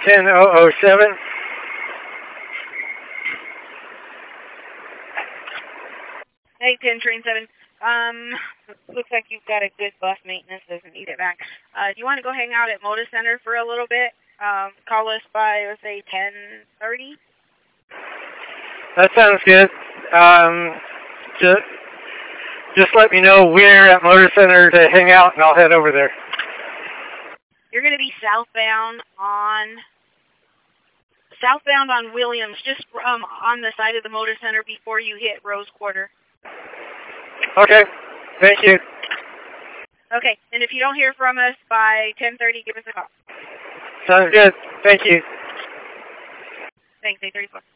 10:07. Hey, 10 train 7. Looks like you've got a good bus maintenance. Doesn't need it back. Do you want to go hang out at Motor Center for a little bit? Call us by, let's say, 10:30. That sounds good. Just let me know where at Motor Center to hang out, and I'll head over there. You're going to be southbound on Williams, just on the side of the Motor Center before you hit Rose Quarter. Okay. Thank you. Okay, and if you don't hear from us by 10:30, give us a call. Sounds good. Thank you. Thanks, 834.